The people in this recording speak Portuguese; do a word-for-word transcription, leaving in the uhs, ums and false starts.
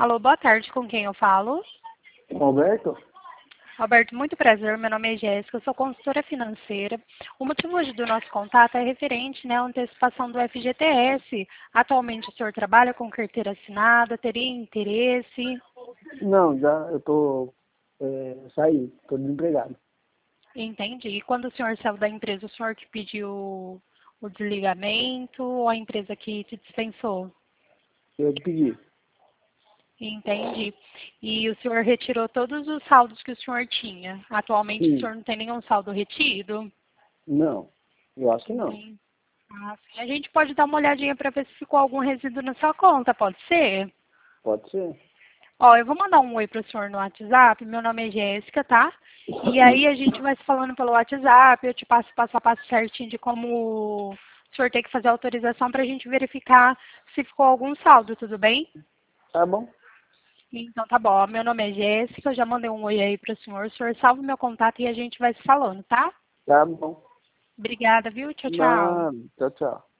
Alô, boa tarde, com quem eu falo? Roberto? Roberto, muito prazer, meu nome é Jéssica, eu sou consultora financeira. O motivo hoje do nosso contato é referente, né, à antecipação do F G T S. Atualmente o senhor trabalha com carteira assinada, teria interesse? Não, já eu tô é, saí, tô desempregado. Entendi. E quando o senhor saiu da empresa, o senhor que pediu o desligamento ou a empresa que te dispensou? Eu pedi. Entendi. E o senhor retirou todos os saldos que o senhor tinha. Atualmente o Sim. senhor não tem nenhum saldo retido? Não, eu acho que não. Entendi. Ah, sim. A gente pode dar uma olhadinha para ver se ficou algum resíduo na sua conta, pode ser? Pode ser. Ó, eu vou mandar um oi para o senhor no WhatsApp, meu nome é Jéssica, tá? E aí a gente vai se falando pelo WhatsApp, eu te passo passo a passo certinho de como o senhor tem que fazer a autorização para a gente verificar se ficou algum saldo, tudo bem? Tá bom? Então tá bom, meu nome é Jéssica, eu já mandei um oi aí para o senhor, o senhor salva o meu contato e a gente vai se falando, tá? Tá bom. Obrigada, viu? Tchau, tchau. Não, tchau, tchau.